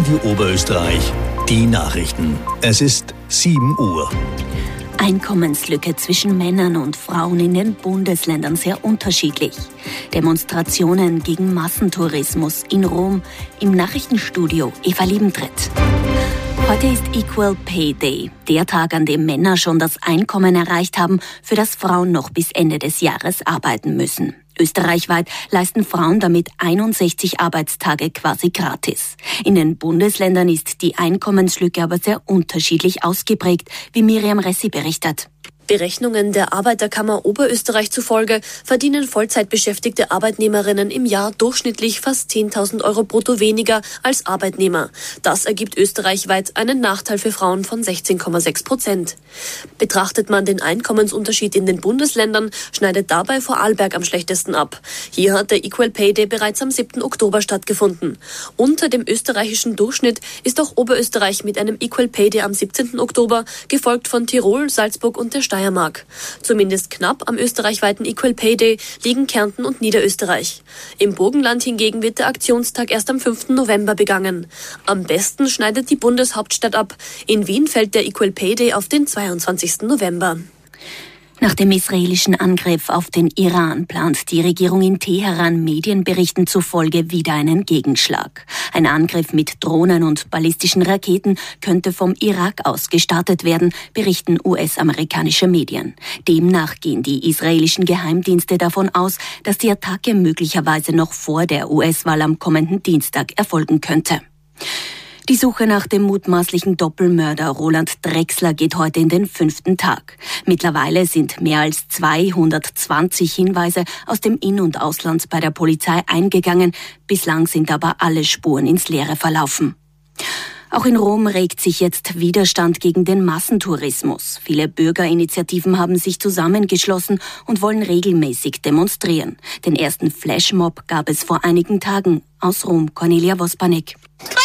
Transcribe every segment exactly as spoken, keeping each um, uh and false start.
Radio Oberösterreich, die Nachrichten. Es ist sieben Uhr. Einkommenslücke zwischen Männern und Frauen in den Bundesländern sehr unterschiedlich. Demonstrationen gegen Massentourismus in Rom. Im Nachrichtenstudio Eva Liebentritt. Heute ist Equal Pay Day, der Tag, an dem Männer schon das Einkommen erreicht haben, für das Frauen noch bis Ende des Jahres arbeiten müssen. Österreichweit leisten Frauen damit einundsechzig Arbeitstage quasi gratis. In den Bundesländern ist die Einkommenslücke aber sehr unterschiedlich ausgeprägt, wie Miriam Ressi berichtet. Berechnungen der Arbeiterkammer Oberösterreich zufolge verdienen Vollzeitbeschäftigte Arbeitnehmerinnen im Jahr durchschnittlich fast zehntausend Euro brutto weniger als Arbeitnehmer. Das ergibt österreichweit einen Nachteil für Frauen von sechzehn Komma sechs Prozent. Betrachtet man den Einkommensunterschied in den Bundesländern, schneidet dabei Vorarlberg am schlechtesten ab. Hier hat der Equal Pay Day bereits am siebten Oktober stattgefunden. Unter dem österreichischen Durchschnitt ist auch Oberösterreich mit einem Equal Pay Day am siebzehnten Oktober, gefolgt von Tirol, Salzburg und der Steiermark. Zumindest knapp am österreichweiten Equal Pay Day liegen Kärnten und Niederösterreich. Im Burgenland hingegen wird der Aktionstag erst am fünften November begangen. Am besten schneidet die Bundeshauptstadt ab. In Wien fällt der Equal Pay Day auf den zweiundzwanzigsten November. Nach dem israelischen Angriff auf den Iran plant die Regierung in Teheran Medienberichten zufolge wieder einen Gegenschlag. Ein Angriff mit Drohnen und ballistischen Raketen könnte vom Irak aus gestartet werden, berichten U S-amerikanische Medien. Demnach gehen die israelischen Geheimdienste davon aus, dass die Attacke möglicherweise noch vor der U S-Wahl am kommenden Dienstag erfolgen könnte. Die Suche nach dem mutmaßlichen Doppelmörder Roland Drechsler geht heute in den fünften Tag. Mittlerweile sind mehr als zweihundertzwanzig Hinweise aus dem In- und Ausland bei der Polizei eingegangen. Bislang sind aber alle Spuren ins Leere verlaufen. Auch in Rom regt sich jetzt Widerstand gegen den Massentourismus. Viele Bürgerinitiativen haben sich zusammengeschlossen und wollen regelmäßig demonstrieren. Den ersten Flashmob gab es vor einigen Tagen. Aus Rom, Cornelia Vospanek.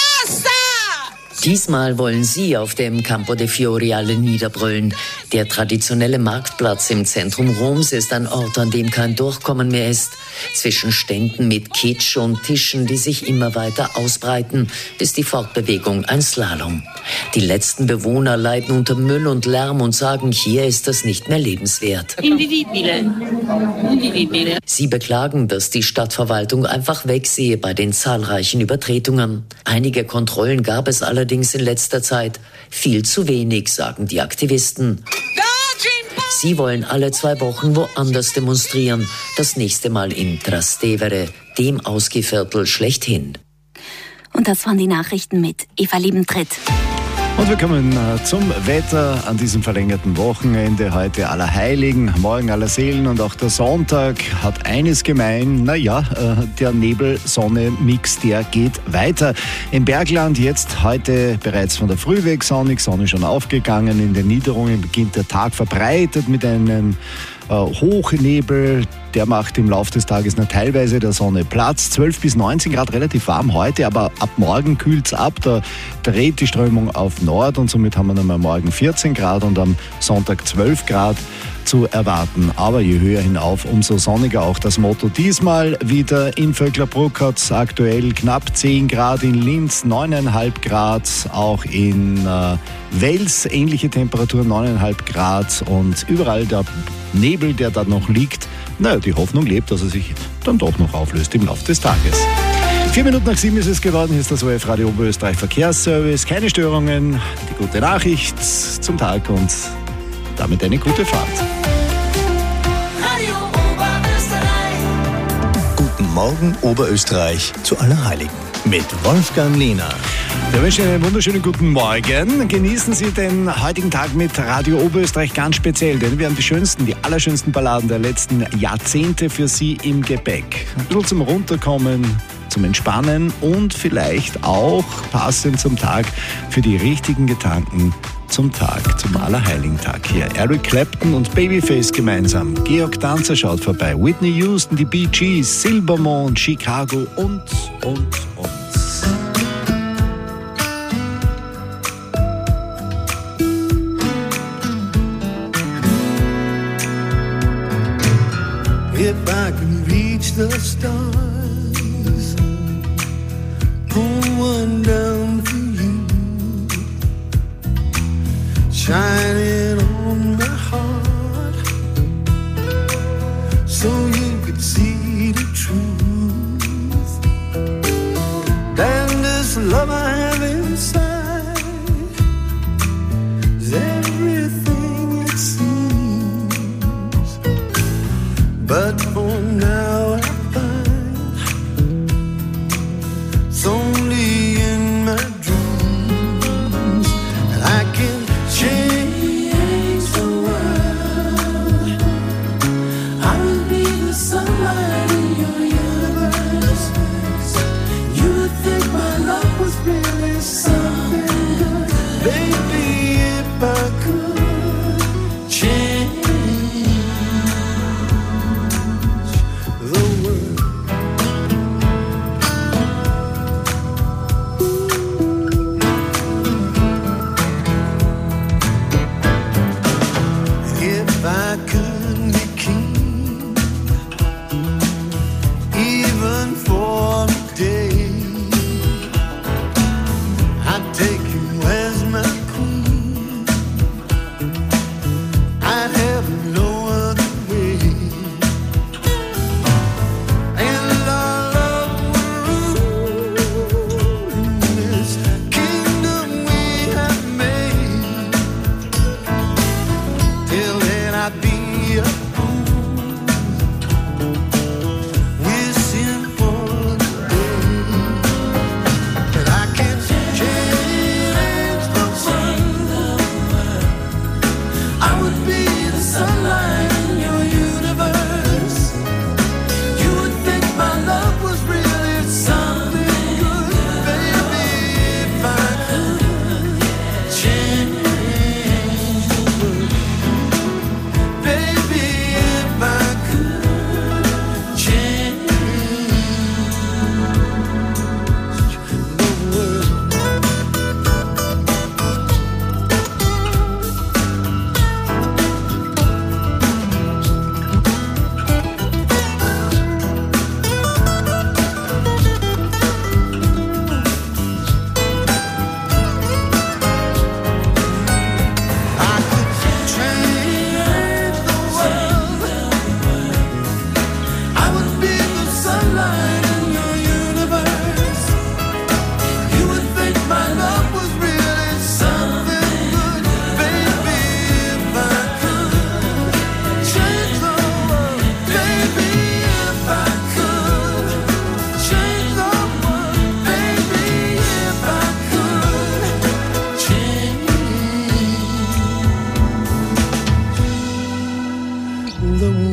Diesmal wollen sie auf dem Campo dei Fiori alle niederbrüllen. Der traditionelle Marktplatz im Zentrum Roms ist ein Ort, an dem kein Durchkommen mehr ist. Zwischen Ständen mit Kitsch und Tischen, die sich immer weiter ausbreiten, ist die Fortbewegung ein Slalom. Die letzten Bewohner leiden unter Müll und Lärm und sagen, hier ist das nicht mehr lebenswert. Invivibile. Invivibile. Sie beklagen, dass die Stadtverwaltung einfach wegsehe bei den zahlreichen Übertretungen. Einige Kontrollen gab es allerdings in letzter Zeit. Viel zu wenig, sagen die Aktivisten. Sie wollen alle zwei Wochen woanders demonstrieren. Das nächste Mal in Trastevere, dem Ausgehviertel schlechthin. Und das waren die Nachrichten mit Eva Liebentritt. Und wir kommen zum Wetter an diesem verlängerten Wochenende. Heute Allerheiligen, morgen Allerseelen und auch der Sonntag hat eines gemein. Naja, der Nebel-Sonne-Mix, der geht weiter. Im Bergland jetzt heute bereits von der Früh weg sonnig, Sonne schon aufgegangen. In den Niederungen beginnt der Tag verbreitet mit einem äh, Hochnebel. Der macht im Laufe des Tages noch teilweise der Sonne Platz. zwölf bis neunzehn Grad, relativ warm heute, aber ab morgen kühlt es ab. Da dreht die Strömung auf Nord und somit haben wir dann mal morgen vierzehn Grad und am Sonntag zwölf Grad zu erwarten. Aber je höher hinauf, umso sonniger auch das Motto. Diesmal wieder in Vöcklerbruck hat es aktuell knapp zehn Grad, in Linz neuneinhalb Grad, auch in äh, Wels ähnliche Temperaturen, neuneinhalb Grad und überall der Nebel, der da noch liegt. Naja, die Hoffnung lebt, dass er sich dann doch noch auflöst im Laufe des Tages. Vier Minuten nach sieben ist es geworden. Hier ist das O F Radio Oberösterreich Verkehrsservice. Keine Störungen, die gute Nachricht zum Tag und damit eine gute Fahrt. Radio Oberösterreich. Guten Morgen Oberösterreich zu Allerheiligen mit Wolfgang Lehner. Wir wünschen Ihnen einen wunderschönen guten Morgen. Genießen Sie den heutigen Tag mit Radio Oberösterreich ganz speziell, denn wir haben die schönsten, die allerschönsten Balladen der letzten Jahrzehnte für Sie im Gepäck. Ein bisschen zum Runterkommen, zum Entspannen und vielleicht auch passend zum Tag für die richtigen Gedanken zum Tag, zum Allerheiligen-Tag hier. Eric Clapton und Babyface gemeinsam. Georg Danzer schaut vorbei. Whitney Houston, die Bee Gees, Silbermond, Chicago und, und, und. If I can reach the stars, pull one down. love I have inside is everything it seems. But for now I find it's only in my dreams that I can change the world. I will be the sunlight in your universe. You would think my love was really something good. Baby, if I could change the world. If I could be king, even for a day, I'd take you as my queen. I'd have no other way. And our love would rule in this kingdom we have made. Till then I'd be a fool, wishing for the day that I can change the world. I would be the sunlight in your universe. You would think my love was really something good. Baby, if I could change the world. Baby, if I could change the world. I could change the world. I would be the sunlight in your universe. You would think my love was really something good. Baby, if I could change the world. Baby, if I could change the world. Baby, if I could change the world.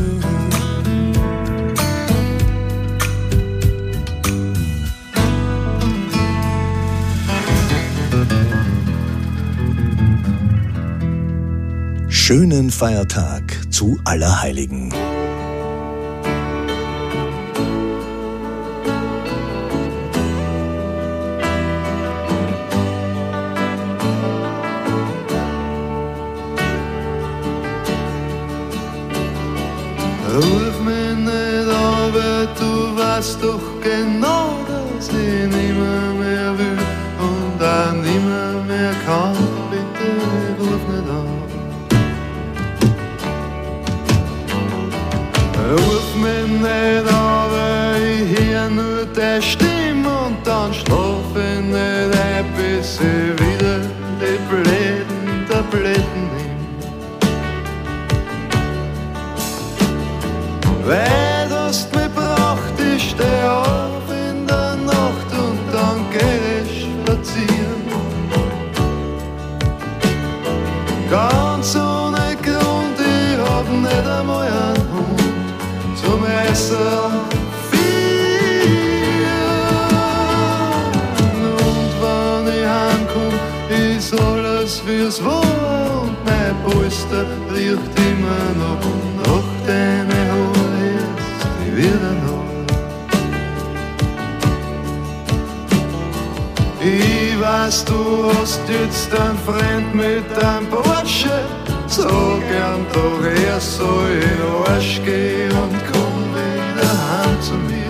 Schönen Feiertag zu Allerheiligen. Ruf mich nicht aber du weißt doch genau, dass ich nimmer mehr will und auch nimmer mehr kann. Bitte ruf nicht an. Ruf mich nicht, aber ich hör nur deine Stimme und dann schlaf ich nicht ein, bis ich wieder die blöden Tabletten nehm. Weil du hast mich braucht, ich steh auf in der Nacht und dann geh ich spazieren. Ganz ohne Grund, ich hab nicht einmal einen Hund zum Essen. Und wenn ich heimkomm, ist alles wie's war und mein Polster riecht immer noch nach deinen Haaren, jetzt ich wieder noch. Ich weiß, du hast jetzt einen Freund mit einem Porsche. So gern doch er soll in den Arsch gehen und komm wieder heim zu mir.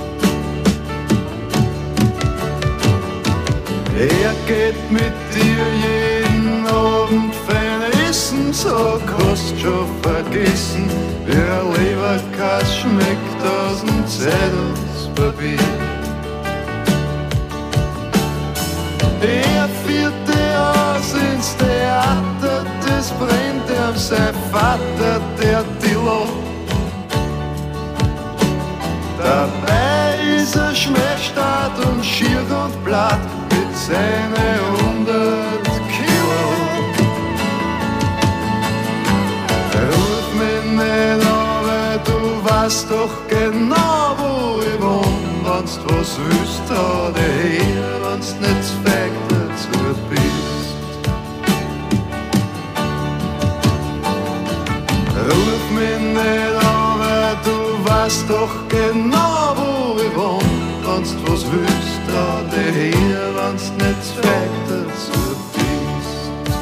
Er geht mit dir jeden Abend fein essen, so hast schon vergessen, wie ein Leberkäse schmeckt aus dem Zeitungspapier. Rad mit seine hundert Kilo. Ruf mich nicht an, weil du weißt doch genau, wo ich wohn. Wenn's was willst, trau dich her, wenn's nicht feig dazu bist. Ruf mich nicht an, weil du weißt doch genau, wo ich wohn. Wenn's was willst, trau dich her, wenn's nicht feig dazu bist.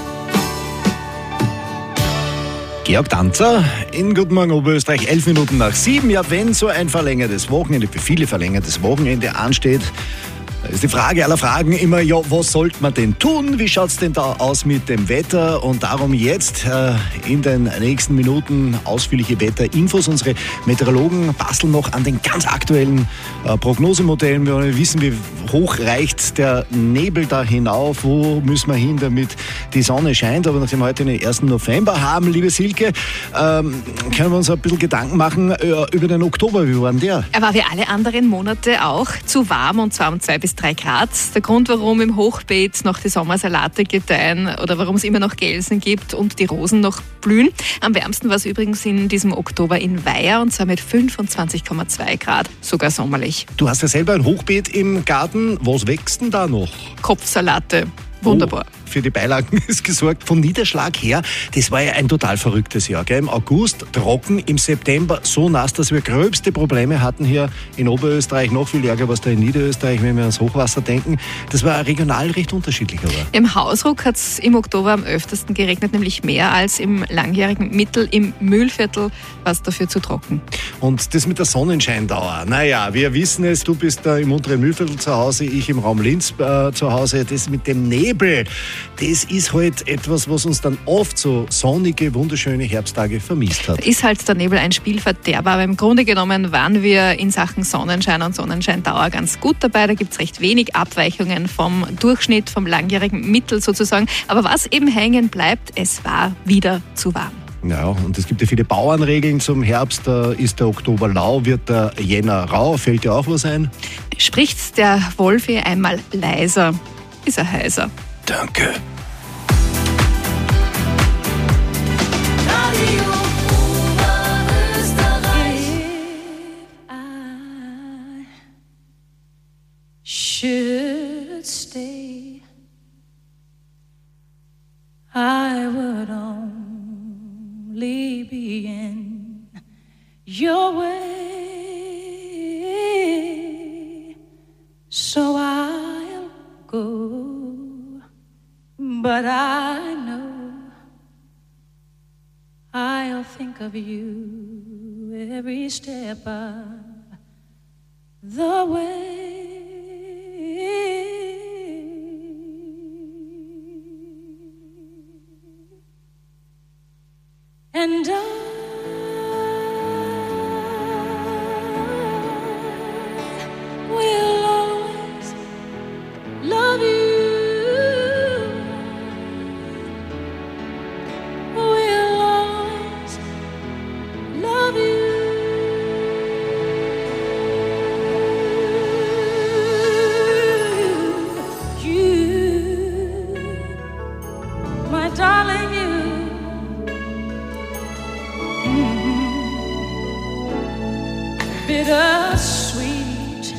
Georg Danzer in Guten Morgen Oberösterreich, elf Minuten nach sieben. Ja, wenn so ein verlängertes Wochenende, für viele verlängertes Wochenende ansteht, ist die Frage aller Fragen immer, ja, was sollte man denn tun? Wie schaut es denn da aus mit dem Wetter? Und darum jetzt äh, in den nächsten Minuten ausführliche Wetterinfos. Unsere Meteorologen basteln noch an den ganz aktuellen äh, Prognosemodellen. Wir wollen wissen, wie hoch reicht der Nebel da hinauf? Wo müssen wir hin, damit die Sonne scheint? Aber nachdem wir heute den ersten November haben, liebe Silke, ähm, können wir uns ein bisschen Gedanken machen äh, über den Oktober. Wie war denn der? Er war wie alle anderen Monate auch zu warm, und zwar um zwei bis drei Grad. Der Grund, warum im Hochbeet noch die Sommersalate gedeihen oder warum es immer noch Gelsen gibt und die Rosen noch blühen. Am wärmsten war es übrigens in diesem Oktober in Weiher, und zwar mit fünfundzwanzig Komma zwei Grad, sogar sommerlich. Du hast ja selber ein Hochbeet im Garten. Was wächst denn da noch? Kopfsalate. Wunderbar. Oh, für die Beilagen ist gesorgt. Vom Niederschlag her, das war ja ein total verrücktes Jahr. Gell? Im August trocken, im September so nass, dass wir gröbste Probleme hatten hier in Oberösterreich. Noch viel ärger was da in Niederösterreich, wenn wir ans Hochwasser denken. Das war regional recht unterschiedlich. Aber. Im Hausruck hat es im Oktober am öftesten geregnet, nämlich mehr als im langjährigen Mittel. Im Mühlviertel war es dafür zu trocken. Und das mit der Sonnenscheindauer, naja, wir wissen es, du bist da im unteren Mühlviertel zu Hause, ich im Raum Linz äh, zu Hause. Das mit dem Nebel, das ist halt etwas, was uns dann oft so sonnige, wunderschöne Herbsttage vermisst hat. Ist halt der Nebel ein Spielverderber, aber im Grunde genommen waren wir in Sachen Sonnenschein und Sonnenscheindauer ganz gut dabei. Da gibt es recht wenig Abweichungen vom Durchschnitt, vom langjährigen Mittel sozusagen. Aber was eben hängen bleibt, es war wieder zu warm. Ja, und es gibt ja viele Bauernregeln zum Herbst. Da ist der Oktober lau, wird der Jänner rau. Fällt dir auch was ein? Spricht der Wolfi einmal leiser, ist er heiser. Danke. Radio Oberösterreich. I should stay, I would only be in your way, so I'll go. But I know I'll think of you every step of the way. And I will always love you. Bittersweet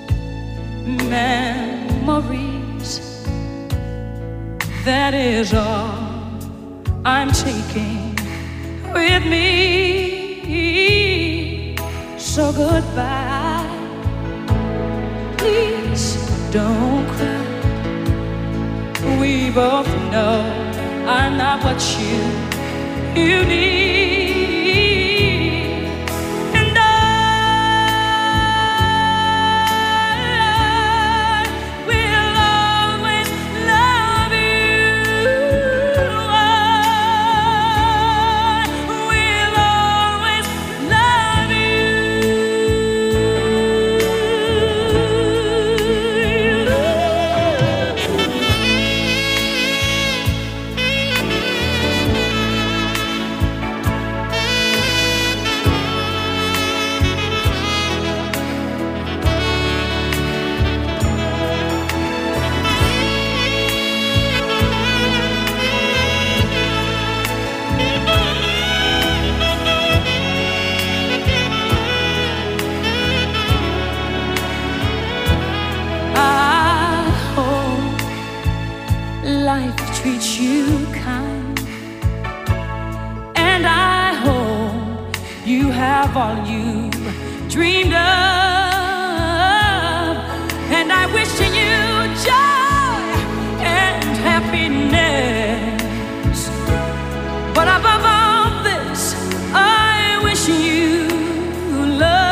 memories, that is all I'm taking with me. So goodbye, please don't cry. We both know I'm not what you, you need. of all you dreamed of. And I wish you joy and happiness. But above all this, I wish you love.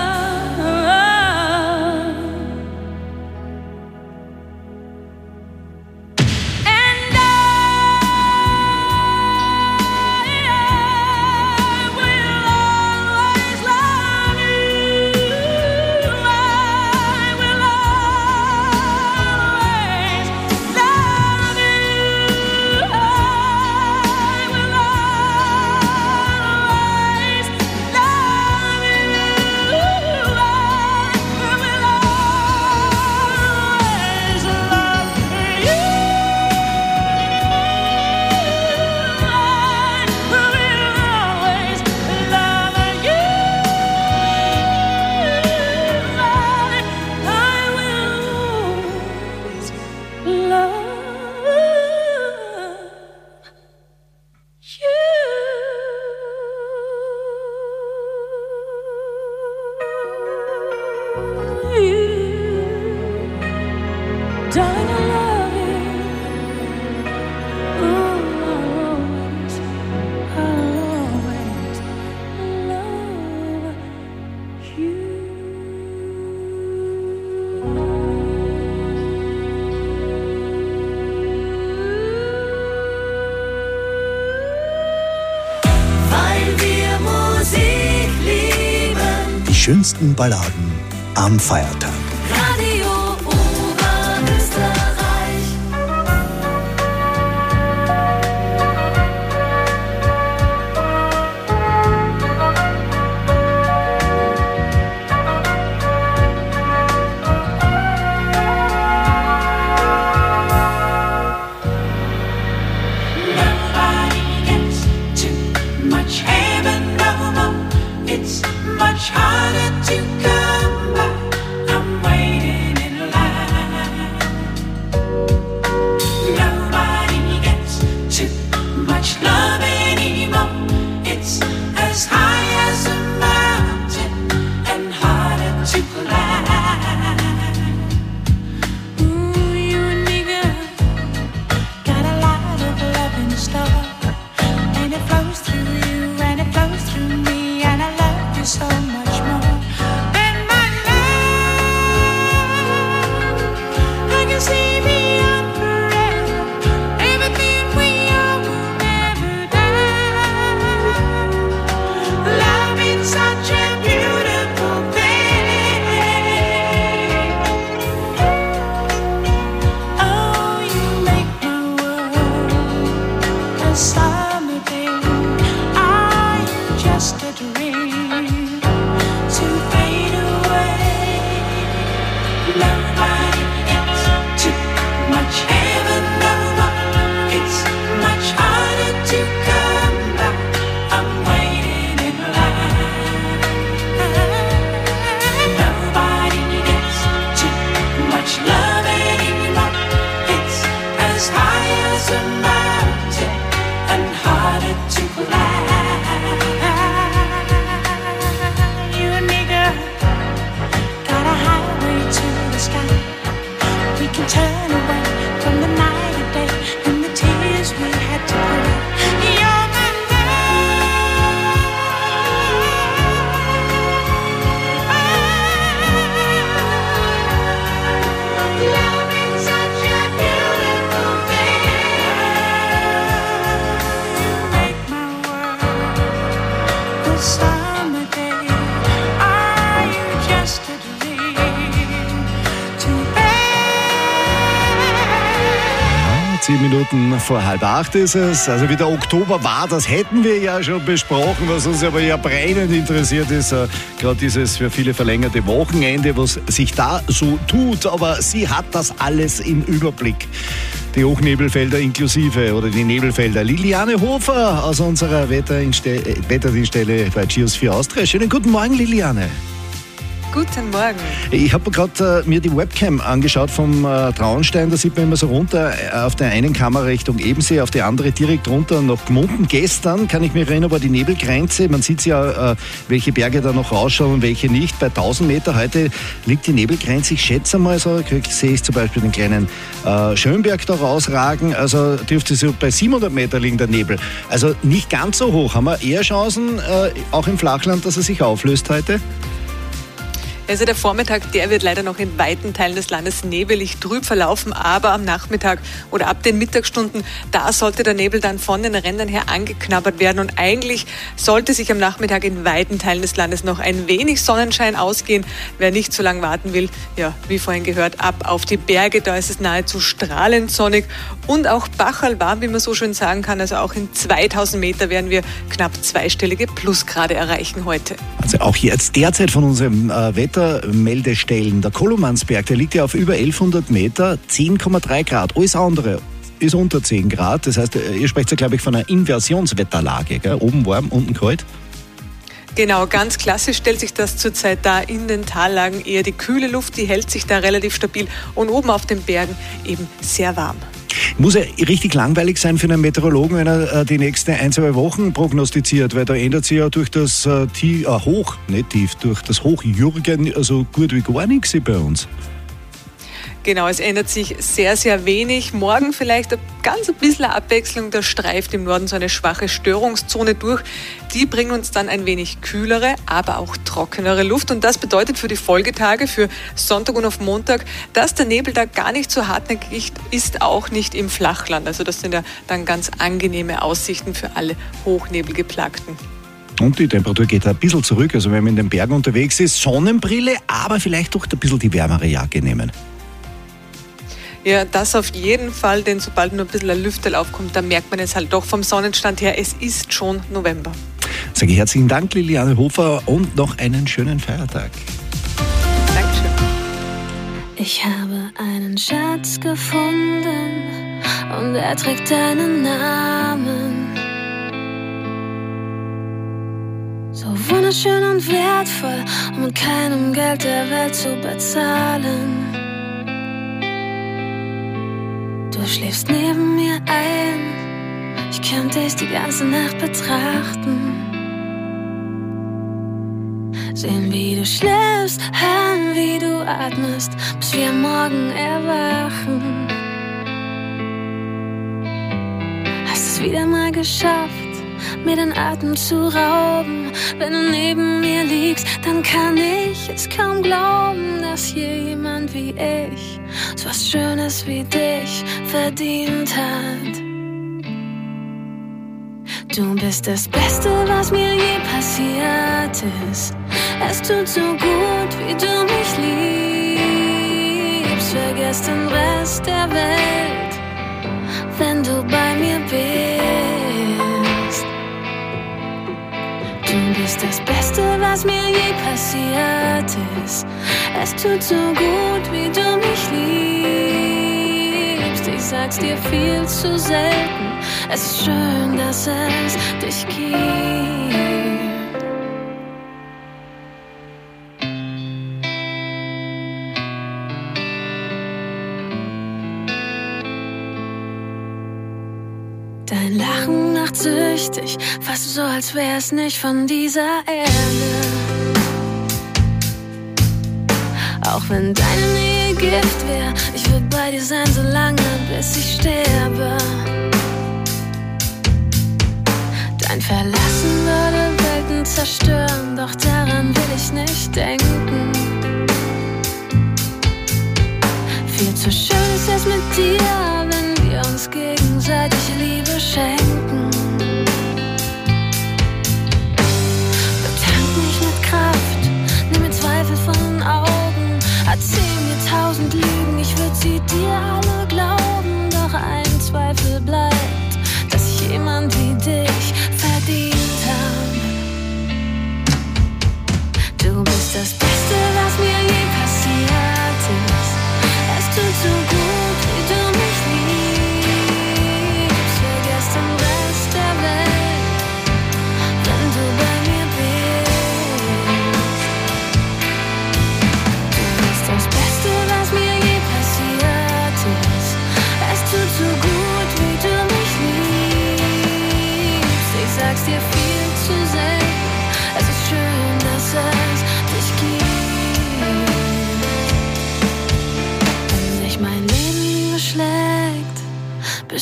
Die schönsten Balladen am Feiertag. Radio Oberösterreich. Nobody gets too much heaven no more. It's much harder to come by. I'm waiting in line. Nobody gets too much love anymore. It's as high as a mountain and harder to climb. Ooh, you and me, girl, got a lot of love in store, and it flows through you and it flows through me, and I love you so much more than my love. I can see beyond forever. Everything we are will never die. Love is such a beautiful thing. Oh, you make my world a summer day. Are you just a dream to fade away? Nobody gets too much heaven no more. It's much harder to come by. I'm waiting in line. Nobody gets too much love anymore. It's as high as a mountain and harder to climb. You and me, girl, got a highway to the sky. We can turn away from the night and day and the tears we had to cry. You're my love. Love is such a beautiful thing. Make my world a summer day. Are you just a dream to bear? Zehn Minuten vor halb acht ist es. Also wie der Oktober war, das hätten wir ja schon besprochen. Was uns aber ja brennend interessiert ist, äh, gerade dieses für viele verlängerte Wochenende, was sich da so tut. Aber sie hat das alles im Überblick. Die Hochnebelfelder inklusive oder die Nebelfelder. Liliane Hofer aus unserer Wetterinste- Wetterdienststelle bei Geosphere Austria. Schönen guten Morgen, Liliane. Guten Morgen. Ich habe gerade äh, mir die Webcam angeschaut vom äh, Traunstein. Da sieht man immer so runter äh, auf der einen Kamera Richtung Ebensee, auf der andere direkt runter nach Gmunden. Gestern, kann ich mich erinnern, war die Nebelgrenze. Man sieht ja, äh, welche Berge da noch rausschauen und welche nicht. Bei tausend Meter heute liegt die Nebelgrenze. Ich schätze mal so, ich sehe ich zum Beispiel den kleinen äh, Schönberg da rausragen. Also dürfte so bei siebenhundert Meter liegen der Nebel. Also nicht ganz so hoch. Haben wir eher Chancen, äh, auch im Flachland, dass er sich auflöst heute? Also der Vormittag, der wird leider noch in weiten Teilen des Landes nebelig trüb verlaufen, aber am Nachmittag oder ab den Mittagsstunden, da sollte der Nebel dann von den Rändern her angeknabbert werden und eigentlich sollte sich am Nachmittag in weiten Teilen des Landes noch ein wenig Sonnenschein ausgehen. Wer nicht so lange warten will, ja, wie vorhin gehört, ab auf die Berge, da ist es nahezu strahlend sonnig und auch Bachal warm, wie man so schön sagen kann, also auch in zweitausend Meter werden wir knapp zweistellige Plusgrade erreichen heute. Also auch jetzt derzeit von unserem äh, Wettermeldestellen, der Kolomansberg, der liegt ja auf über elfhundert Meter, zehn Komma drei Grad. Alles andere ist unter zehn Grad. Das heißt, ihr sprecht ja, glaube ich, von einer Inversionswetterlage. Gell? Oben warm, unten kalt. Genau, ganz klassisch stellt sich das zurzeit dar. In den Tallagen eher die kühle Luft, die hält sich da relativ stabil und oben auf den Bergen eben sehr warm. Muss ja richtig langweilig sein für einen Meteorologen, wenn er äh, die nächsten ein, zwei Wochen prognostiziert, weil da ändert sich ja durch das äh, Tief, äh, Hoch, nicht Tief, durch das Hochjürgen also gut wie gar nichts bei uns. Genau, es ändert sich sehr, sehr wenig. Morgen vielleicht ein ganz ein bisschen Abwechslung. Da streift im Norden so eine schwache Störungszone durch. Die bringt uns dann ein wenig kühlere, aber auch trockenere Luft. Und das bedeutet für die Folgetage, für Sonntag und auf Montag, dass der Nebel da gar nicht so hartnäckig ist, auch nicht im Flachland. Also das sind ja dann ganz angenehme Aussichten für alle Hochnebelgeplagten. Und die Temperatur geht ein bisschen zurück. Also wenn man in den Bergen unterwegs ist, Sonnenbrille, aber vielleicht doch ein bisschen die wärmere Jacke nehmen. Ja, das auf jeden Fall, denn sobald nur ein bisschen ein Lüftel aufkommt, da merkt man es halt doch vom Sonnenstand her, es ist schon November. Sage ich herzlichen Dank, Liliane Hofer, und noch einen schönen Feiertag. Dankeschön. Ich habe einen Schatz gefunden und er trägt deinen Namen. So wunderschön und wertvoll, um mit keinem Geld der Welt zu bezahlen. Du schläfst neben mir ein, ich kann dich die ganze Nacht betrachten. Sehen, wie du schläfst, hören, wie du atmest, bis wir am Morgen erwachen. Hast es wieder mal geschafft, mir den Atem zu rauben. Wenn du neben mir liegst, dann kann ich es kaum glauben, dass jemand wie ich so was Schönes wie dich verdient hat. Du bist das Beste, was mir je passiert ist. Es tut so gut, wie du mich liebst. Vergiss den Rest der Welt, wenn du bei mir bist. Du bist das Beste, was mir je passiert ist. Es tut so gut, wie du mich liebst. Ich sag's dir viel zu selten. Es ist schön, dass es dich gibt. Dein Lachen macht süchtig, fast so, als wär's nicht von dieser Erde. Auch wenn deine Nähe Gift wär, ich würd bei dir sein, so lange, bis ich sterbe. Dein Verlassen würde Welten zerstören, doch daran will ich nicht denken. Viel zu schön ist es mit dir, wenn wir uns gegenseitig Liebe schenken. Betank mich mit Kraft, nimm mir Zweifel von den Augen. Erzähl mir tausend Lügen, ich würd sie dir alle glauben. Doch ein Zweifel bleibt, dass ich jemand wie dich verdient hab. Du bist das Beste, was mir je passiert ist. Es tut so gut, wie du mich liebst. Vergiss den Rest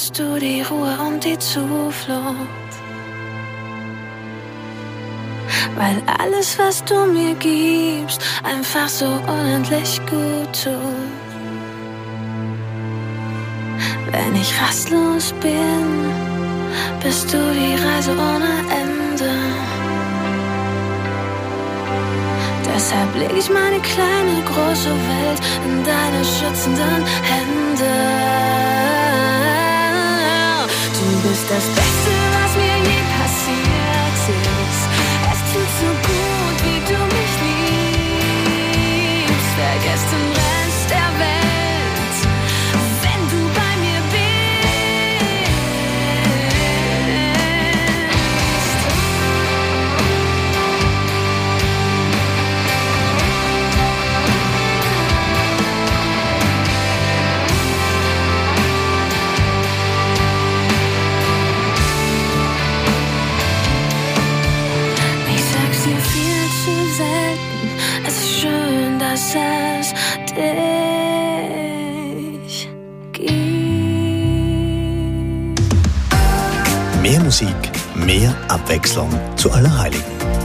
bist du die Ruhe und die Zuflucht. Weil alles, was du mir gibst, einfach so unendlich gut tut. Wenn ich rastlos bin, bist du die Reise ohne Ende. Deshalb leg ich meine kleine, große Welt in deine schützenden Hände. Du bist das Beste, was mir je passiert ist. Es tut so gut, wie du mich liebst. Vergiss den Rest der Welt, wenn du bei mir bist. Ich sag's dir viel zu selten, es ist schön, dass es dich gibt. Mehr Musik, mehr Abwechslung zu Allerheiligen.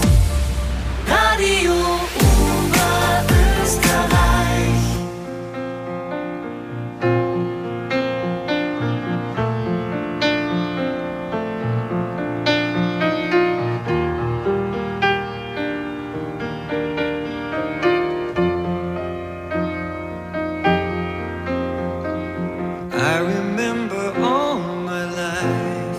Radio Oberösterreich. I remember all my life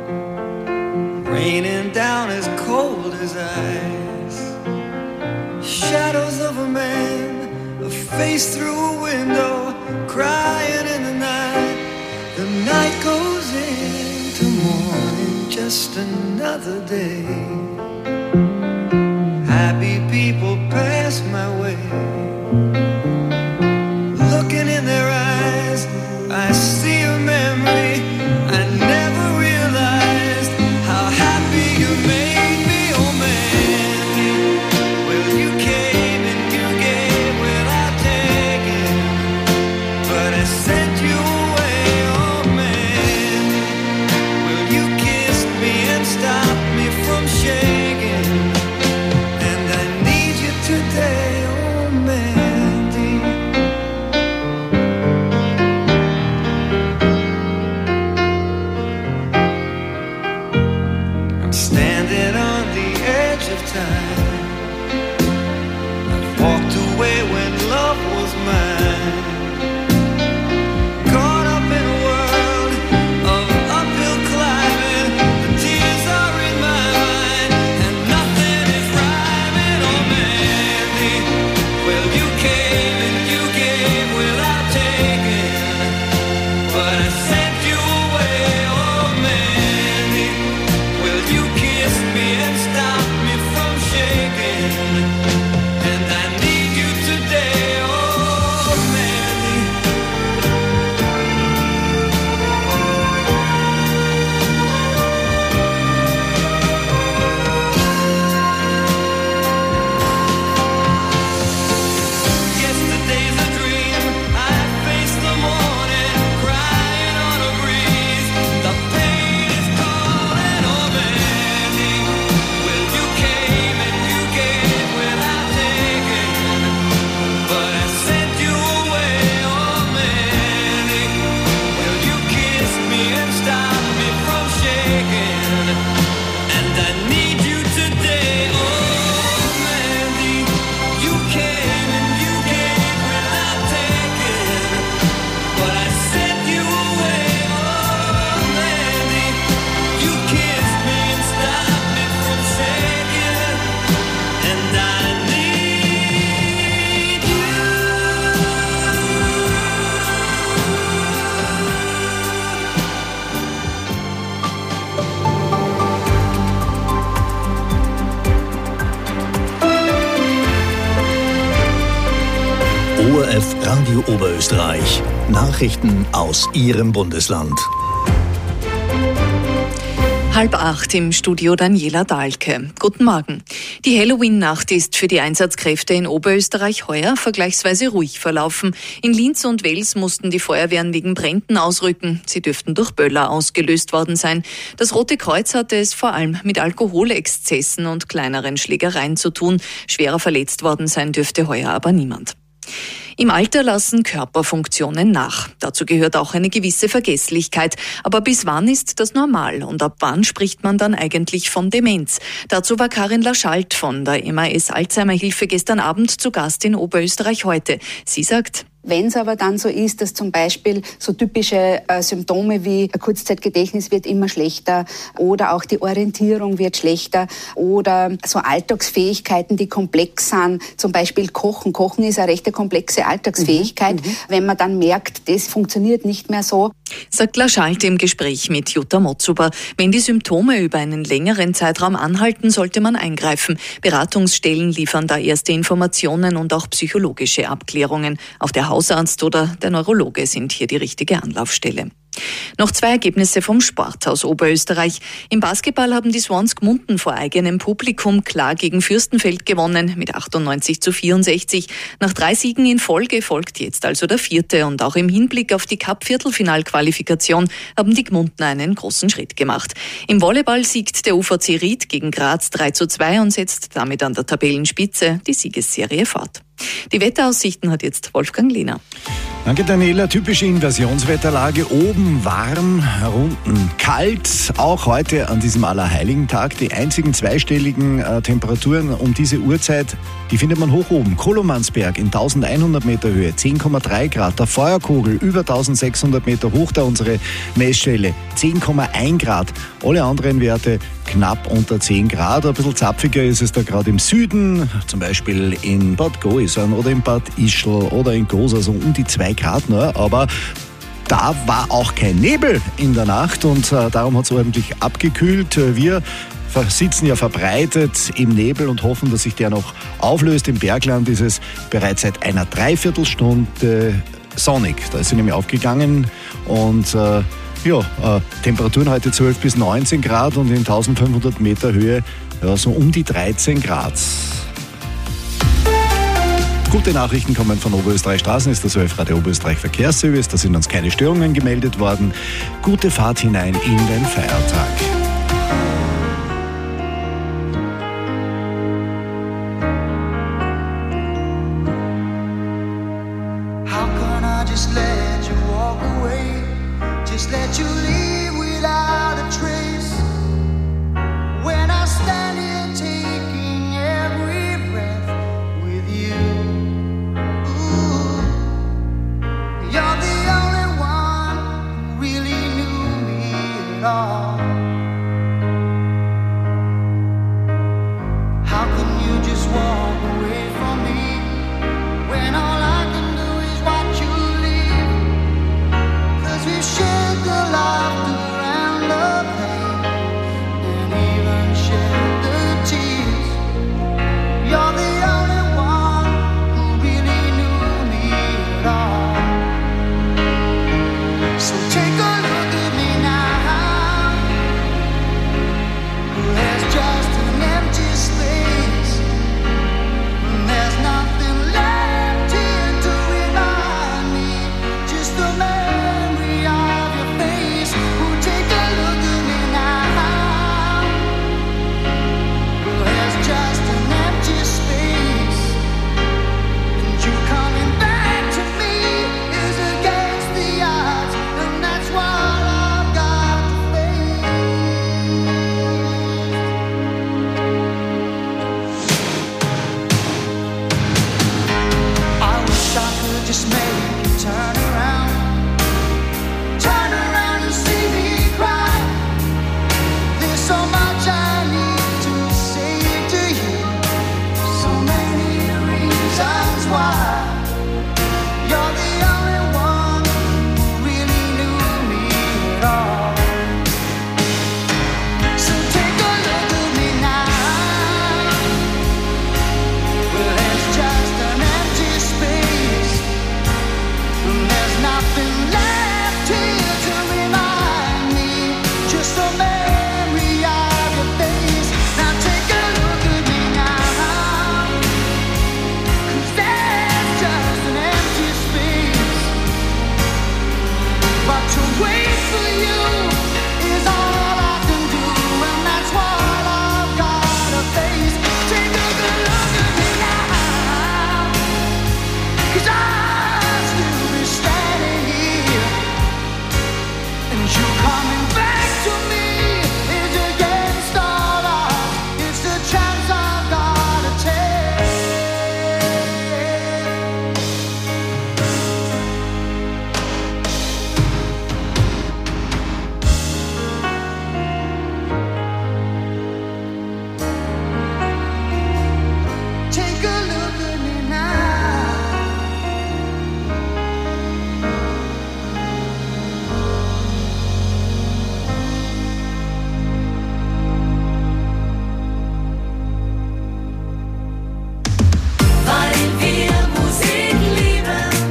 raining down as cold as ice. Shadows of a man, a face through a window, crying in the night. The night goes into morning, just another day. Happy people pass my way. Looking in their eyes, I see a memory. I never realized how happy you made me, oh Mandy. Well, you came and you gave without taking, but I sent you away, oh Mandy. Well, you kissed me and stopped me from shaking, and I need you today, oh Mandy. I'm standing on the edge of time. I've walked away when love was mine. Caught up in a world of uphill climbing. The tears are in my mind, and nothing is rhyming, oh Mandy. Well, you came and you gave without taking, but I sent you away, oh Mandy. Well, you kissed me and stopped me from shaking, and I need you today, oh Mandy. Yesterday's a dream. I face the morning, crying on a breeze. The pain is calling, oh Mandy. Well, you came and you gave without taking, but I sent you away, oh Mandy. Well, you kissed me and stopped me from shaking, and I need you today, oh Mandy. You came and you gave without taking, but I sent you away, oh Mandy. You kissed me and stopped me from shaking, and I need you. O R F Radio Oberösterreich. Nachrichten aus Ihrem Bundesland. Halb acht im Studio Daniela Dahlke. Guten Morgen. Die Halloween-Nacht ist für die Einsatzkräfte in Oberösterreich heuer vergleichsweise ruhig verlaufen. In Linz und Wels mussten die Feuerwehren wegen Bränden ausrücken. Sie dürften durch Böller ausgelöst worden sein. Das Rote Kreuz hatte es vor allem mit Alkoholexzessen und kleineren Schlägereien zu tun. Schwerer verletzt worden sein dürfte heuer aber niemand. Im Alter lassen Körperfunktionen nach. Dazu gehört auch eine gewisse Vergesslichkeit. Aber bis wann ist das normal und ab wann spricht man dann eigentlich von Demenz? Dazu war Karin Laschalt von der M A S Alzheimer Hilfe gestern Abend zu Gast in Oberösterreich heute. Sie sagt: Wenn es aber dann so ist, dass zum Beispiel so typische äh, Symptome wie ein Kurzzeitgedächtnis wird immer schlechter oder auch die Orientierung wird schlechter oder so Alltagsfähigkeiten, die komplex sind, zum Beispiel Kochen. Kochen ist eine recht komplexe Alltagsfähigkeit. Mhm, wenn man dann merkt, das funktioniert nicht mehr so. Sagt Laschalt im Gespräch mit Jutta Motzuber. Wenn die Symptome über einen längeren Zeitraum anhalten, sollte man eingreifen. Beratungsstellen liefern da erste Informationen und auch psychologische Abklärungen. Auch der Hausarzt oder der Neurologe sind hier die richtige Anlaufstelle. Noch zwei Ergebnisse vom Sport aus Oberösterreich. Im Basketball haben die Swans Gmunden vor eigenem Publikum klar gegen Fürstenfeld gewonnen mit achtundneunzig zu vierundsechzig. Nach drei Siegen in Folge folgt jetzt also der vierte und auch im Hinblick auf die Cup-Viertelfinalqualifikation haben die Gmunden einen großen Schritt gemacht. Im Volleyball siegt der U V C Ried gegen Graz drei zu zwei und setzt damit an der Tabellenspitze die Siegesserie fort. Die Wetteraussichten hat jetzt Wolfgang Lehner. Danke, Daniela. Typische Inversionswetterlage. Oben warm, unten kalt. Auch heute an diesem Allerheiligen-Tag. Die einzigen zweistelligen äh, Temperaturen um diese Uhrzeit, die findet man hoch oben. Kolomansberg in eintausendeinhundert Meter Höhe, zehn Komma drei Grad. Der Feuerkogel über eintausendsechshundert Meter hoch, da unsere Messstelle, zehn Komma eins Grad. Alle anderen Werte knapp unter zehn Grad. Ein bisschen zapfiger ist es da gerade im Süden, zum Beispiel in Bad Goisern oder in Bad Ischl oder in Goos, also um die zwei Grad nur, aber da war auch kein Nebel in der Nacht und äh, darum hat es ordentlich abgekühlt. Wir sitzen ja verbreitet im Nebel und hoffen, dass sich der noch auflöst. Im Bergland ist es bereits seit einer Dreiviertelstunde sonnig. Da ist sie nämlich aufgegangen und äh, ja, äh, Temperaturen heute zwölf bis neunzehn Grad und in eintausendfünfhundert Meter Höhe ja, so um die dreizehn Grad. Gute Nachrichten kommen von Oberösterreich Straßen, ist das Ö-Radio Oberösterreich Verkehrsservice. Da sind uns keine Störungen gemeldet worden. Gute Fahrt hinein in den Feiertag. How can I just let you walk away? Just let you leave without a trace. When I stand here taking every breath with you. Ooh, you're the only one who really knew me at all. How can you just walk away from me when all I can do is watch you leave? 'Cause we shared the laughter and the pain.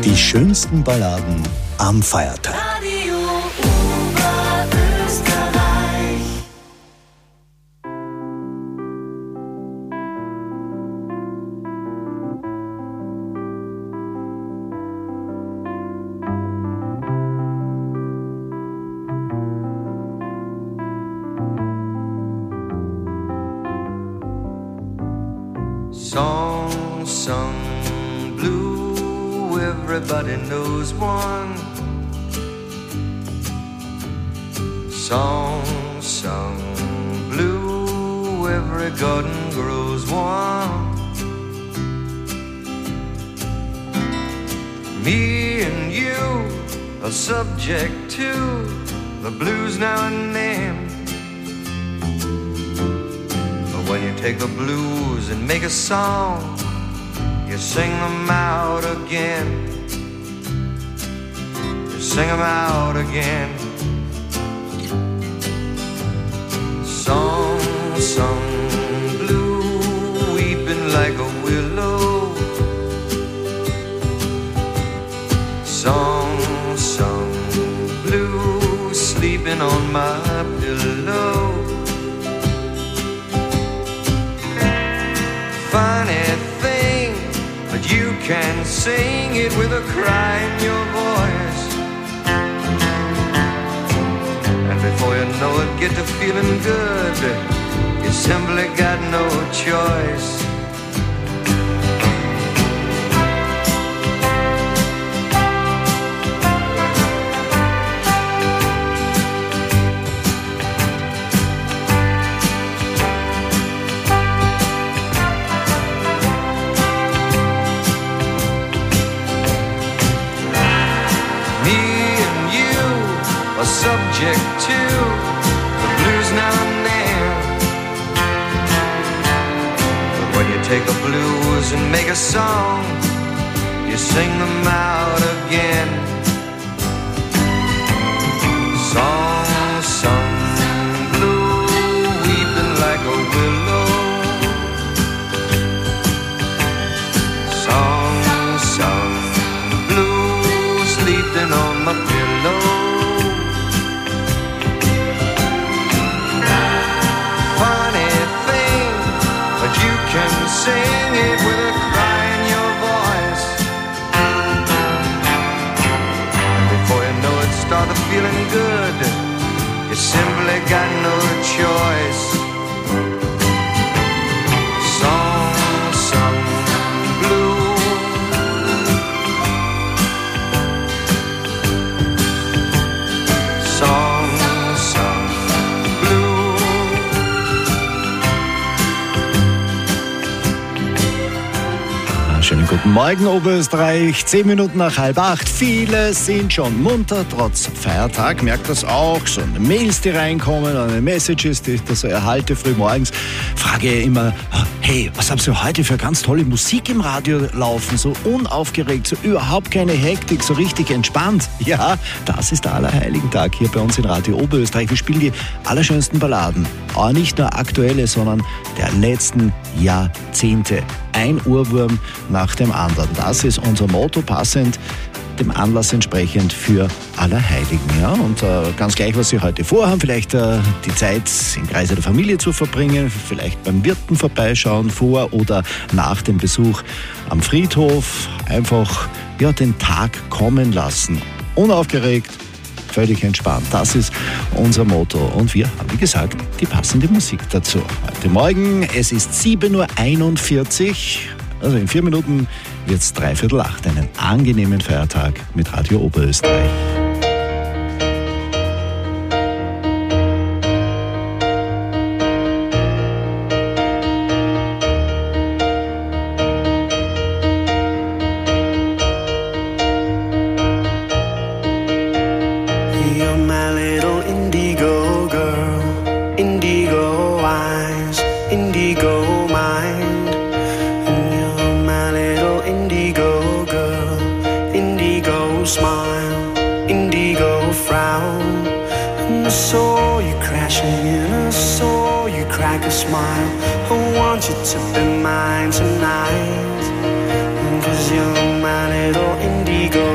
Die schönsten Balladen am Feiertag. Radio Oberösterreich. Song sung blue, everybody knows one. Song sung blue, every garden grows one. Me and you are subject to the blues now and then. When you take the blues and make a song, you sing them out again. You sing them out again. Song sung blue, weeping like a willow. Song sung blue, sleeping on my pillow. Funny thing, but you can sing it with a cry in your voice. And before you know it, get to feeling good. You simply got no choice. Subject to the blues now and then. But when you take the blues and make a song, you sing them out again. Song sung blue, weeping like a willow. Song sung blue, sleeping on my pillow. Sing it with a cry in your voice. And before you know it, start feeling good. You simply got no choice. Song sung blue. Song sung blue. Schönen guten Morgen, Oberösterreich. Zehn Minuten nach halb acht. Viele sind schon munter, trotz Feiertag. Merkt das auch. So Mails, die reinkommen, eine Messages, die ich da so erhalte früh morgens. Frage immer, hey, was haben Sie heute für ganz tolle Musik im Radio laufen? So unaufgeregt, so überhaupt keine Hektik, so richtig entspannt. Ja, das ist der Allerheiligen-Tag hier bei uns in Radio Oberösterreich. Wir spielen die allerschönsten Balladen. Aber nicht nur aktuelle, sondern der letzten Jahrzehnte. Ein Ohrwurm nach dem anderen. Das ist unser Motto, passend dem Anlass entsprechend für Allerheiligen. Ja? Und äh, ganz gleich, was Sie heute vorhaben, vielleicht äh, die Zeit im Kreise der Familie zu verbringen, vielleicht beim Wirten vorbeischauen, vor oder nach dem Besuch am Friedhof, einfach ja, den Tag kommen lassen. Unaufgeregt, völlig entspannt. Das ist unser Motto. Und wir haben, wie gesagt, die passende Musik dazu. Heute Morgen, es ist sieben Uhr einundvierzig. Also in vier Minuten wird es dreiviertel acht. Einen angenehmen Feiertag mit Radio Oberösterreich. You're my little indigo girl, indigo eyes, indigo mind. And you're my little indigo girl, indigo smile, indigo frown. And I saw you crashing in, I saw you crack a smile. I want you to be mine tonight, 'cause you're my little indigo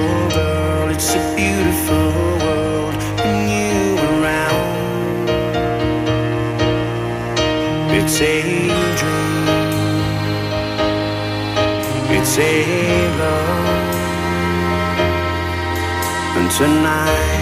tonight.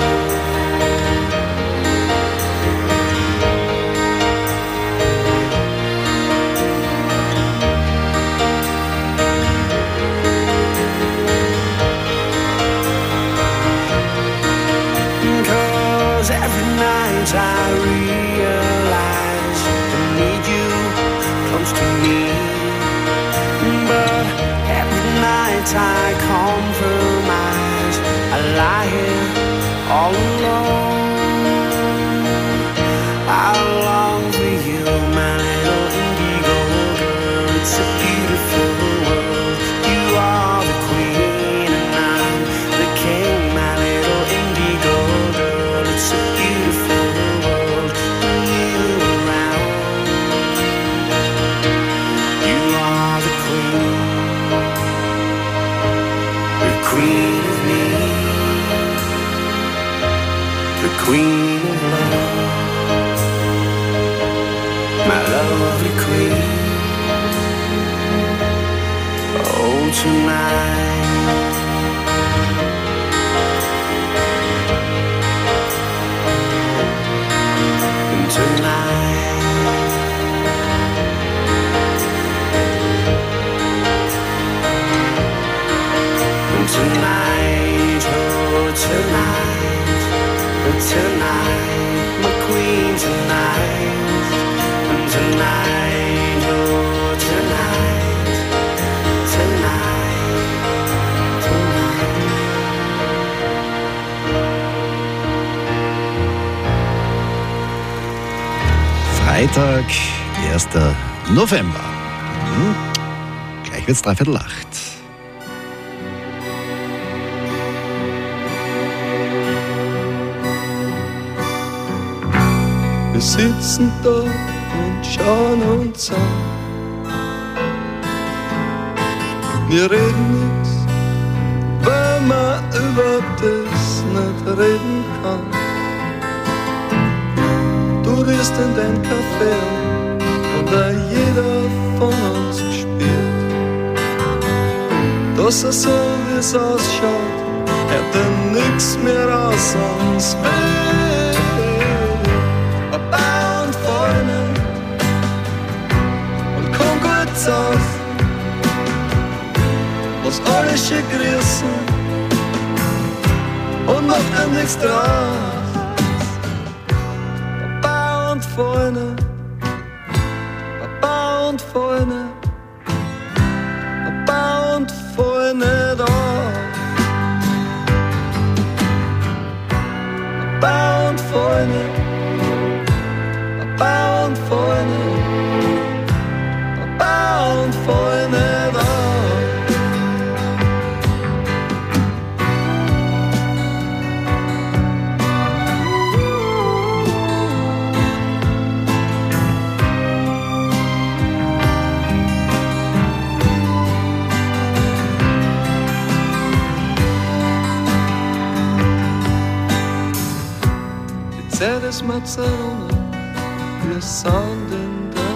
Every night I realize the need you close to me, but every night I compromise. I lie here all alone. I long for you, my little indigo girl. It's a beautiful world. You are the queen and I'm the king, my little indigo girl. It's a beautiful world with you around. You are the queen, the queen of me, the queen of love, my lovely queen. Oh, tonight. Tonight, and tonight, oh tonight, oh tonight, my queen tonight, and tonight, oh tonight, tonight, tonight. Freitag, erster November. Hm. Gleich wird's dreiviertel acht. Wir sitzen da und schauen uns an. Wir reden nix, weil man über das nicht reden kann. Du gehst in dein Café und da jeder von uns spürt, dass er so wie es ausschaut, hört er nix mehr aus uns will. Papa und Freunde und komm gut aus, lass alle schön grüßen und mach dann nichts draus. Freunde, Papa und Freunde, Papa und Freunde da. Papa und Freunde, Papa und Freunde, Papa und Freunde da. Mercedes Mazzarone, wir sind in der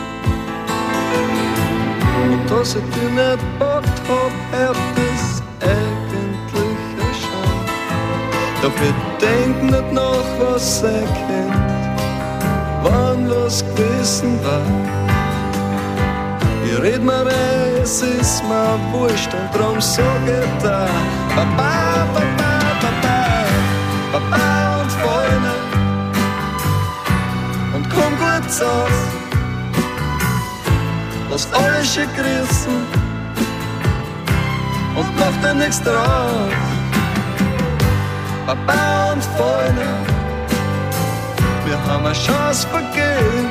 Hand. Und dass ich dir nicht bockt hab, hört das eigentlich ein Schand. Doch wir denken nicht nach, was er kennt, wann was gewesen war. Ich red mir rein, es ist mir wurscht und drum sag ich da Papa, Papa, Papa, Papa und Freunde. Komm gut aus, lass alle schön grüßen und mach dir nichts draus. Papa und Freunde, wir haben eine Chance vergeben,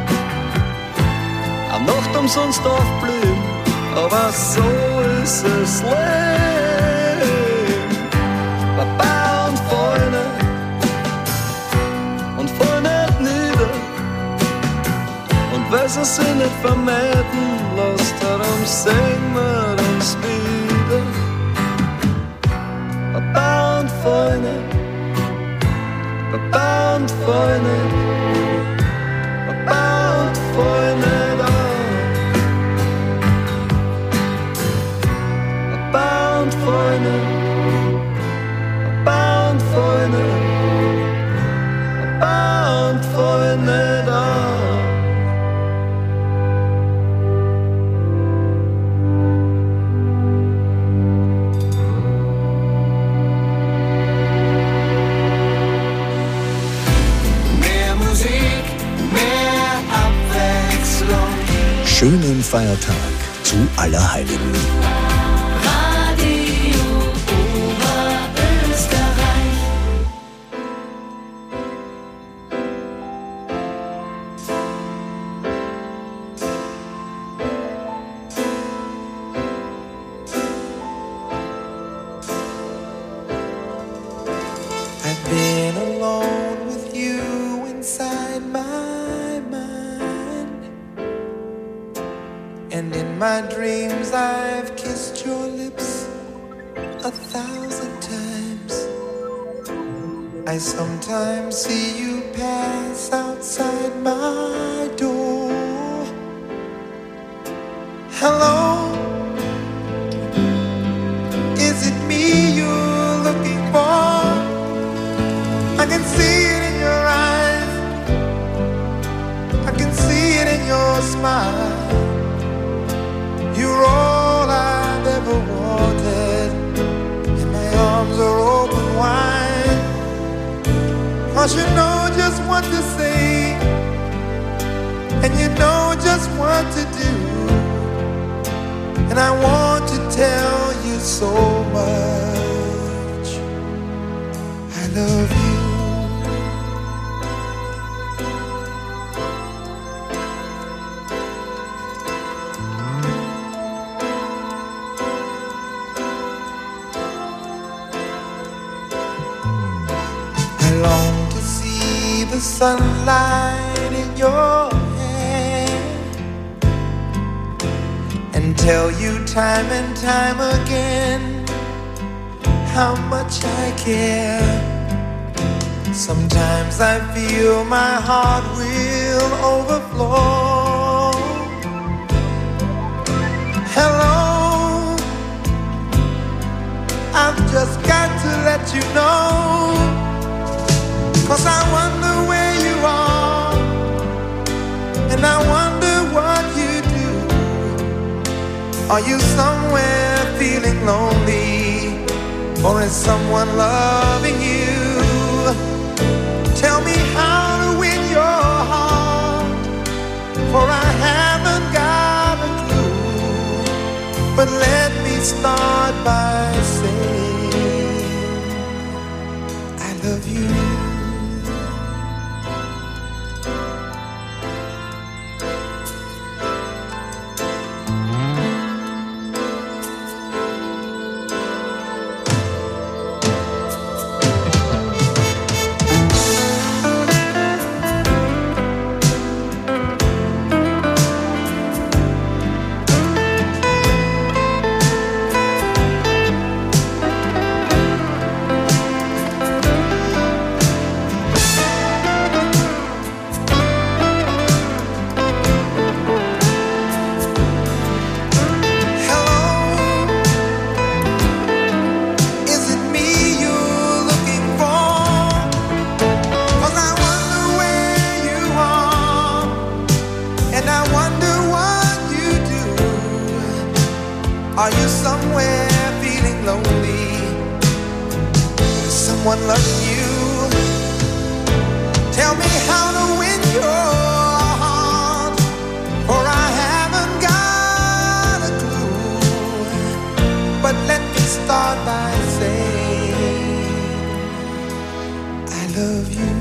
eine Nacht umsonst aufblühen, aber so ist es Leben. Papa und Freunde, und voll nicht nieder, und weil sie sich nicht vermeiden lässt, darum sehen wir uns wieder. Papa und Freunde, Papa und Freunde, Papa und Freunde da. Papa und Freunde, Feiertag zu Allerheiligen. Radio Oberösterreich. I've been alone with you inside my mind, and in my dreams I've kissed your lips a thousand times. I sometimes see you pass outside my door. Hello, is it me you're looking for? I can see it in your eyes, I can see it in your smile. You're all I've ever wanted, and my arms are open wide. 'Cause you know just what to say, and you know just what to do, and I want to tell you so much. I love you. I long to see the sunlight in your hair and tell you time and time again how much I care. Sometimes I feel my heart will overflow. Hello, I've just got to let you know, 'cause I wonder where you are, and I wonder what you do. Are you somewhere feeling lonely, or is someone loving you? Tell me how to win your heart, for I haven't got a clue. But let me start by saying I love you. Are you somewhere feeling lonely? Is someone loving you? Tell me how to win your heart, for I haven't got a clue. But let me start by saying I love you.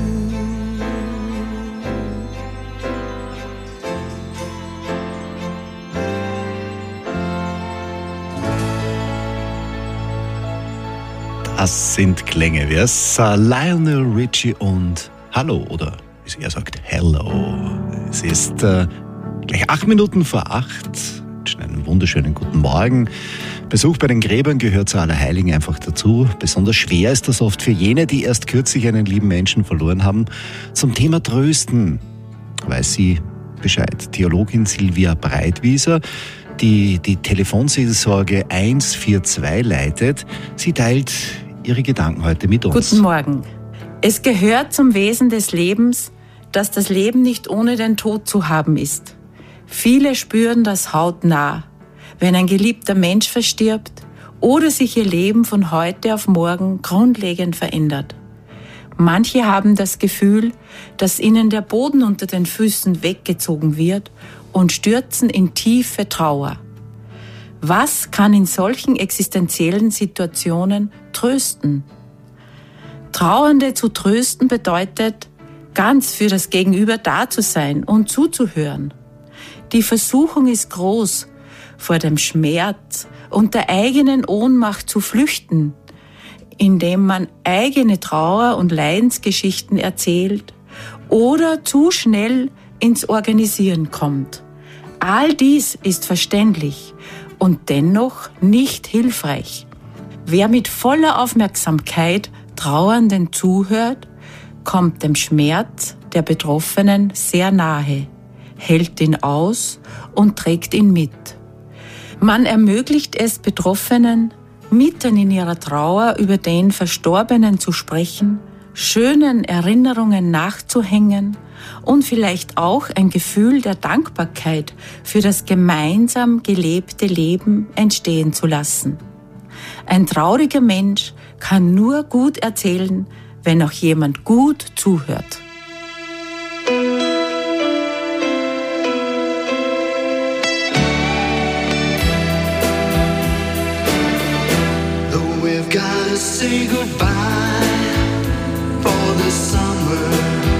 Das sind Klänge wie es. Lionel Richie und Hallo, oder wie er sagt, Hello. Es ist äh, gleich acht Minuten vor acht. Einen wunderschönen guten Morgen. Besuch bei den Gräbern gehört zu Allerheiligen einfach dazu. Besonders schwer ist das oft für jene, die erst kürzlich einen lieben Menschen verloren haben. Zum Thema Trösten weiß sie Bescheid. Theologin Silvia Breitwieser, die die Telefonseelsorge eins vier zwei leitet. Sie teilt ihre Gedanken heute mit uns. Guten Morgen. Es gehört zum Wesen des Lebens, dass das Leben nicht ohne den Tod zu haben ist. Viele spüren das hautnah, wenn ein geliebter Mensch verstirbt oder sich ihr Leben von heute auf morgen grundlegend verändert. Manche haben das Gefühl, dass ihnen der Boden unter den Füßen weggezogen wird und stürzen in tiefe Trauer. Was kann in solchen existenziellen Situationen trösten? Trauernde zu trösten bedeutet, ganz für das Gegenüber da zu sein und zuzuhören. Die Versuchung ist groß, vor dem Schmerz und der eigenen Ohnmacht zu flüchten, indem man eigene Trauer- und Leidensgeschichten erzählt oder zu schnell ins Organisieren kommt. All dies ist verständlich und dennoch nicht hilfreich. Wer mit voller Aufmerksamkeit Trauernden zuhört, kommt dem Schmerz der Betroffenen sehr nahe, hält ihn aus und trägt ihn mit. Man ermöglicht es Betroffenen, mitten in ihrer Trauer über den Verstorbenen zu sprechen, schönen Erinnerungen nachzuhängen und vielleicht auch ein Gefühl der Dankbarkeit für das gemeinsam gelebte Leben entstehen zu lassen. Ein trauriger Mensch kann nur gut erzählen, wenn auch jemand gut zuhört. Gotta say goodbye for the summer.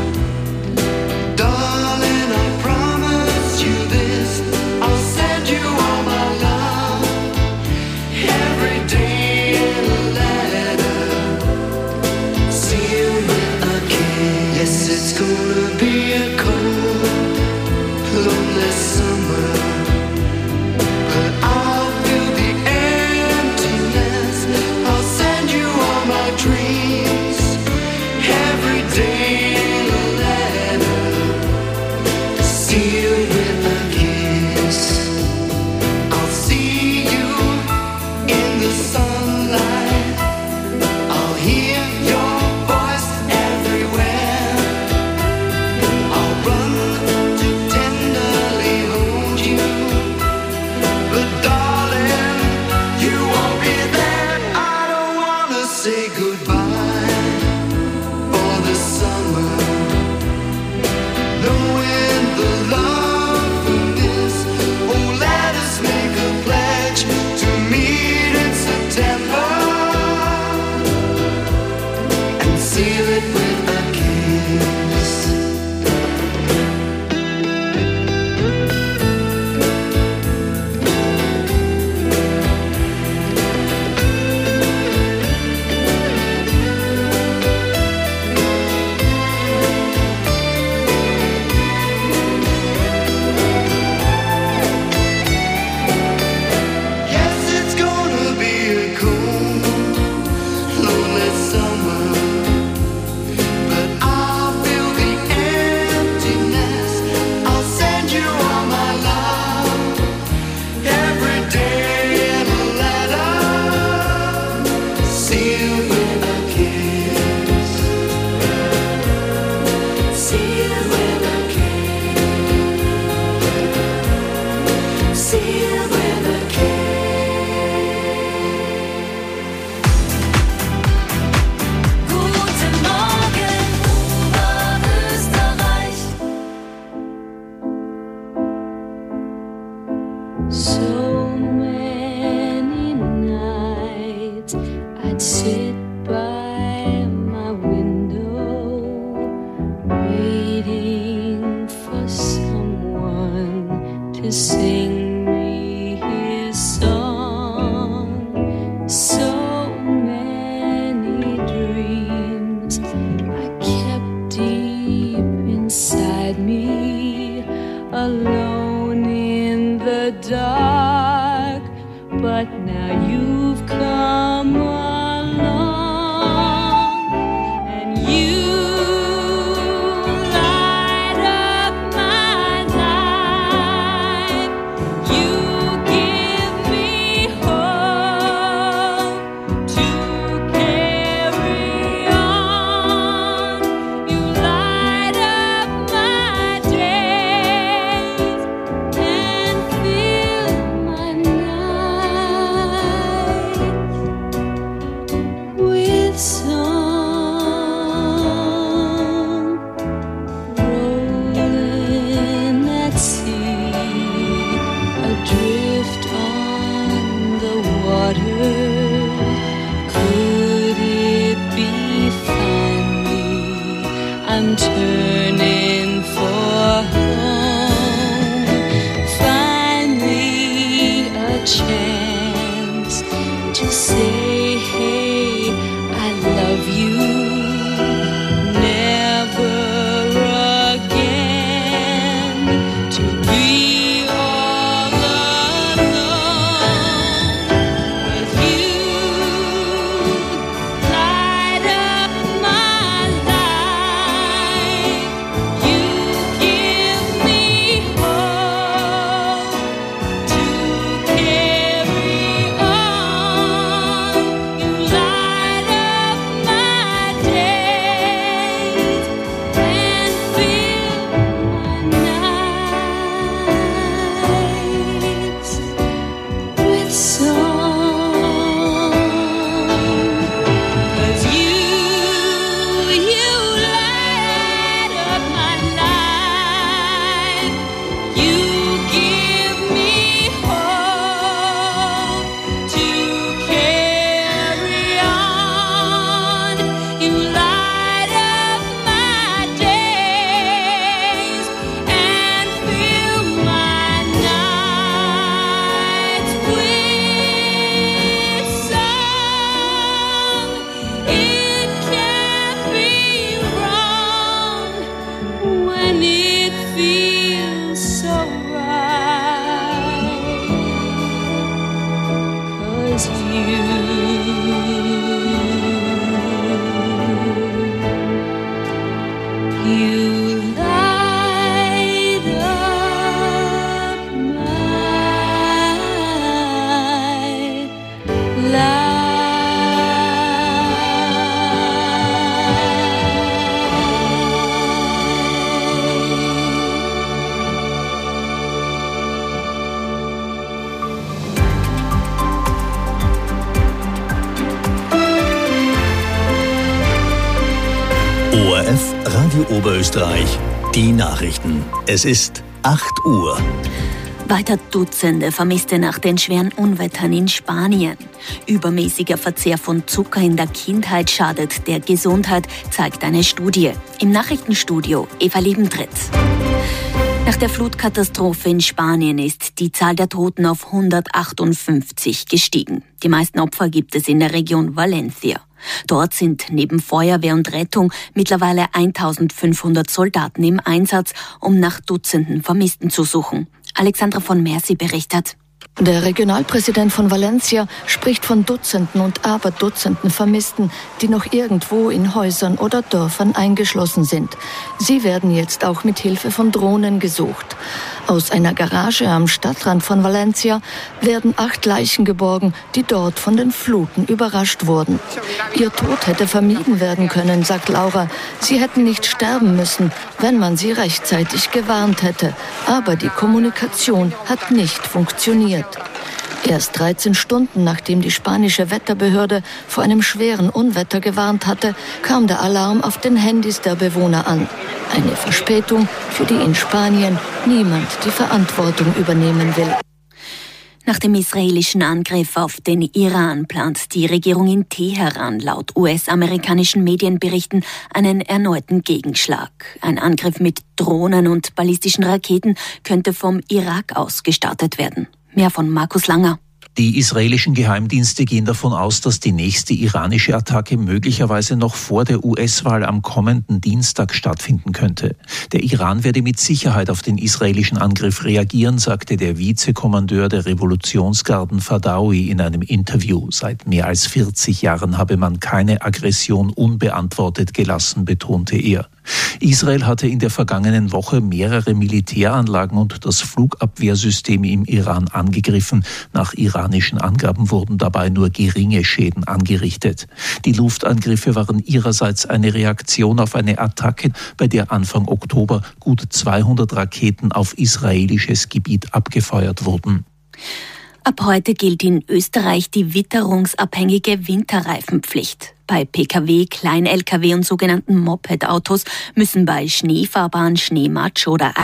Darling, I promise you this. I'll send you all my love every day in a letter. See you with a kiss. Yes, it's gonna be a cold, lonely summer. But I'll feel the emptiness. I'll send you all my dreams every day in a letter. See you with a kiss. I'll see you in the sunlight. I'll hear your voice everywhere. I'll run to tenderly hold you. But darling, you won't be there. I don't wanna say goodbye for the summer. Knowing the love from this. Oh, let us make a pledge to meet in September and seal it with a kiss. Yes, it's gonna be a cold, lonely summer. But I'll feel the emptiness. I'll send you all my love every day in a letter. Seal with a kiss. Seal with a kiss. Seal with a kiss. Guten Morgen, Oberösterreich. So many nights I'd sit by my window, waiting for someone to sing me his song. So many dreams I kept deep inside me, alone in the dark. But now you've come along, and you light up my life. You give me hope to carry on. You light up my days and fill my nights with song. It can't be wrong when it feels so right. 'Cause you You light up my O R F Radio Oberösterreich, die Nachrichten. Es ist acht Uhr. Weiter Dutzende Vermisste nach den schweren Unwettern in Spanien. Übermäßiger Verzehr von Zucker in der Kindheit schadet der Gesundheit, zeigt eine Studie. Im Nachrichtenstudio Eva Liebentritt. Nach der Flutkatastrophe in Spanien ist die Zahl der Toten auf hundertachtundfünfzig gestiegen. Die meisten Opfer gibt es in der Region Valencia. Dort sind neben Feuerwehr und Rettung mittlerweile eintausendfünfhundert Soldaten im Einsatz, um nach Dutzenden Vermissten zu suchen. Alexandra von Mercy berichtet. Der Regionalpräsident von Valencia spricht von Dutzenden und Aberdutzenden Vermissten, die noch irgendwo in Häusern oder Dörfern eingeschlossen sind. Sie werden jetzt auch mit Hilfe von Drohnen gesucht. Aus einer Garage am Stadtrand von Valencia werden acht Leichen geborgen, die dort von den Fluten überrascht wurden. Ihr Tod hätte vermieden werden können, sagt Laura. Sie hätten nicht sterben müssen, wenn man sie rechtzeitig gewarnt hätte. Aber die Kommunikation hat nicht funktioniert. Erst dreizehn Stunden nachdem die spanische Wetterbehörde vor einem schweren Unwetter gewarnt hatte, kam der Alarm auf den Handys der Bewohner an. Eine Verspätung, für die in Spanien niemand die Verantwortung übernehmen will. Nach dem israelischen Angriff auf den Iran plant die Regierung in Teheran laut U S-amerikanischen Medienberichten einen erneuten Gegenschlag. Ein Angriff mit Drohnen und ballistischen Raketen könnte vom Irak aus gestartet werden. Mehr von Markus Langer. Die israelischen Geheimdienste gehen davon aus, dass die nächste iranische Attacke möglicherweise noch vor der U S-Wahl am kommenden Dienstag stattfinden könnte. Der Iran werde mit Sicherheit auf den israelischen Angriff reagieren, sagte der Vizekommandeur der Revolutionsgarden Fadawi in einem Interview. Seit mehr als vierzig Jahren habe man keine Aggression unbeantwortet gelassen, betonte er. Israel hatte in der vergangenen Woche mehrere Militäranlagen und das Flugabwehrsystem im Iran angegriffen. Nach iranischen Angaben wurden dabei nur geringe Schäden angerichtet. Die Luftangriffe waren ihrerseits eine Reaktion auf eine Attacke, bei der Anfang Oktober gut zweihundert Raketen auf israelisches Gebiet abgefeuert wurden. Ab heute gilt in Österreich die witterungsabhängige Winterreifenpflicht. Bei Pkw, Klein-Lkw und sogenannten Moped-Autos müssen bei Schneefahrbahn, Schneematsch oder